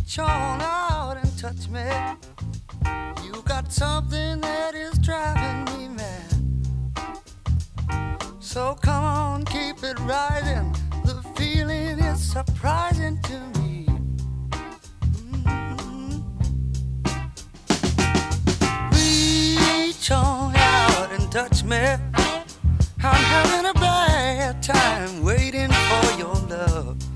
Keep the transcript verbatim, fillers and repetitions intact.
Reach on out and touch me. You got something that is driving me mad. So come on, keep it rising. The feeling is surprising to me. Mm-hmm. Reach on out and touch me. I'm having a bad time waiting for your love.